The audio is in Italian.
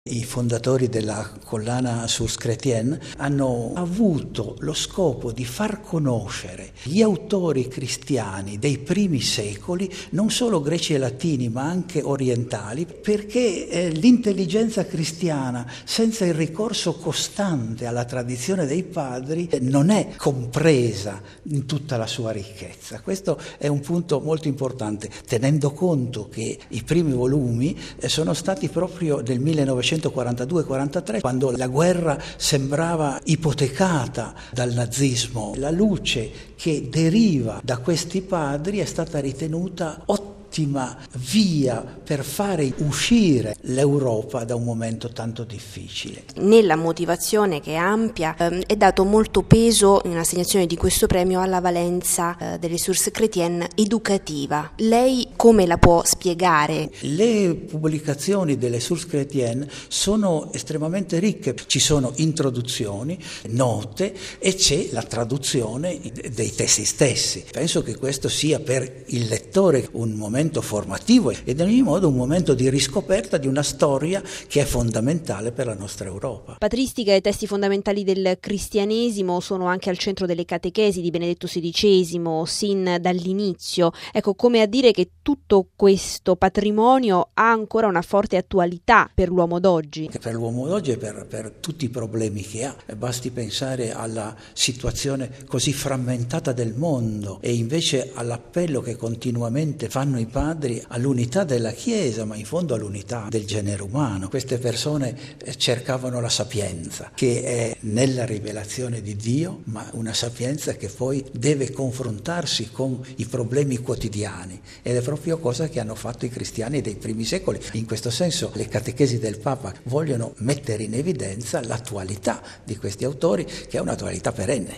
I fondatori della collana Sources Chrétiennes hanno avuto lo scopo di far conoscere gli autori cristiani dei primi secoli, non solo greci e latini ma anche orientali, perché l'intelligenza cristiana senza il ricorso costante alla tradizione dei padri non è compresa in tutta la sua ricchezza. Questo è un punto molto importante, tenendo conto che i primi volumi sono stati proprio del 1942-43, quando la guerra sembrava ipotecata dal nazismo. La luce che deriva da questi padri è stata ritenuta ottima via per fare uscire l'Europa da un momento tanto difficile. Nella motivazione, che è ampia, è dato molto peso in assegnazione di questo premio alla valenza delle Sources Chrétiennes educativa. Lei come la può spiegare? Le pubblicazioni delle Sources Chrétiennes sono estremamente ricche, ci sono introduzioni, note e c'è la traduzione dei testi stessi. Penso che questo sia per il lettore un momento formativo ed in ogni modo un momento di riscoperta di una storia che è fondamentale per la nostra Europa. Patristica e testi fondamentali del cristianesimo sono anche al centro delle catechesi di Benedetto XVI sin dall'inizio. Ecco, come a dire che tutto questo patrimonio ha ancora una forte attualità per l'uomo d'oggi. Per l'uomo d'oggi e per tutti i problemi che ha. Basti pensare alla situazione così frammentata del mondo e invece all'appello che continuamente fanno i padri all'unità della Chiesa, ma in fondo all'unità del genere umano. Queste persone cercavano la sapienza, che è nella rivelazione di Dio, ma una sapienza che poi deve confrontarsi con i problemi quotidiani, ed è proprio cosa che hanno fatto i cristiani dei primi secoli. In questo senso le catechesi del Papa vogliono mettere in evidenza l'attualità di questi autori, che è un'attualità perenne.